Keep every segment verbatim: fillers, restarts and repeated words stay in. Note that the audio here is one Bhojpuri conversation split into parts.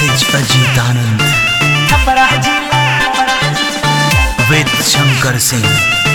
मैसेज अजीतानंद विद शंकर सिंह।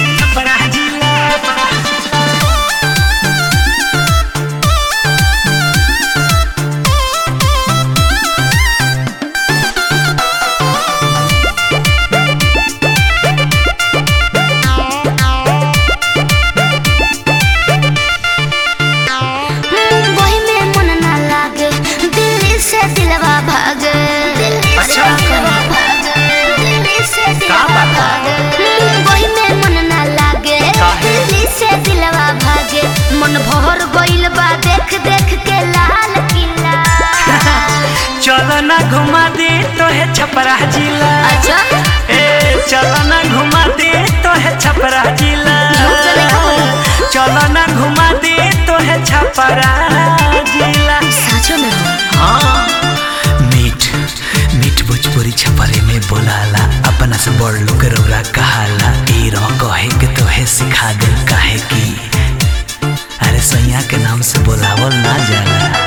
भर गइल बा देख देख के लाल किला। चलो ना घुमा दे तो है छपरा जिला। अच्छा ए चलो ना घुमा दे तो है छपरा जिला। चलो ना घुमा दे तो है छपरा जिला। सच में हाँ मीठ मीठ भोजपुरी छपरे में बोलाला अपना से बड़ लोग रौरा कहाला ई रो कहे के तो है सिखा दे काहे की अरे सैया के नाम से बोलावल ना जाला।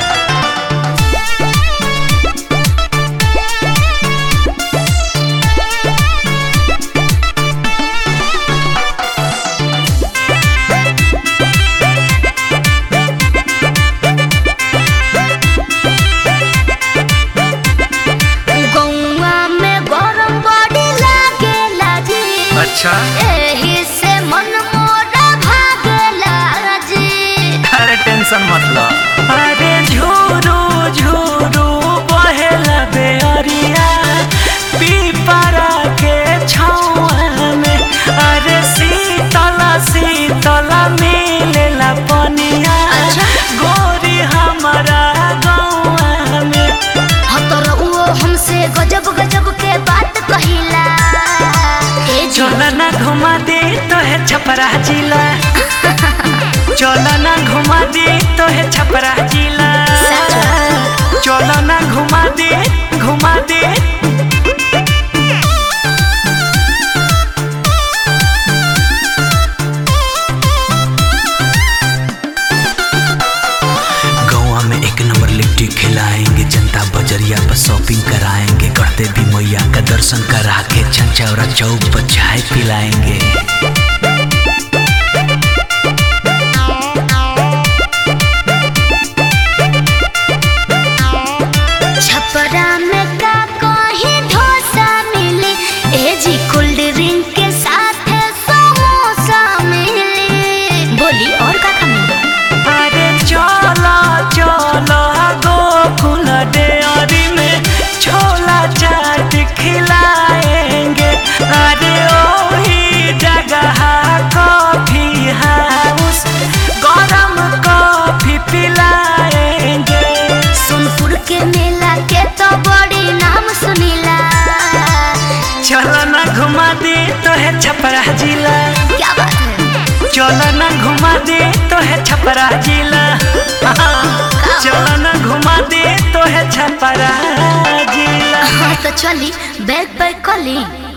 गौवा में गरम बड़ी लागेला जी। अच्छा एही से मन मोरा भागेला जी। अरे टेंशन मत लो। अरे झूरू झूरू बहेला बेअरिया पीपरा के छाँव में। अरे शीतला शीतला मिलेला पनिया गोरी हमारा गौवा में। हतर वो हमसे गजब गजब के बात कहिला। चलो ना घुमा दे तो है छपरा जिला। चलो ना घुमा दे तो है छपरा जिला। चलो ना घुमा दे घुमा दे। गोवा में एक नंबर लिट्टी खिलाएंगे जनता बजरिया पर शॉपिंग कराएंगे करते भी मैया का दर्शन करा के छंचौरा चौक पर चाय पिलाएंगे। छपरा में का कहीं डोसा मिली। ए जी कोल्ड ड्रिंक के साथ समोसा मिली। बोली और का का मिली। अरे चलो चलो गोकुल डेयरी में छोला चाट खिलाएंगे। अरे ओही जगह कॉफी हाउस गरम कॉफी पिलाएंगे। सोनपुर के मेला के तो बड़ी नाम सुनीला। चलो ना घुमा दे तो है छपरा जिला। क्या बात है। चलो ना घुमा दे तो है छपरा जिला। चलो ना घुमा दे तो है छपरा जिला। हाँ तो चली बैग पैक कर ली।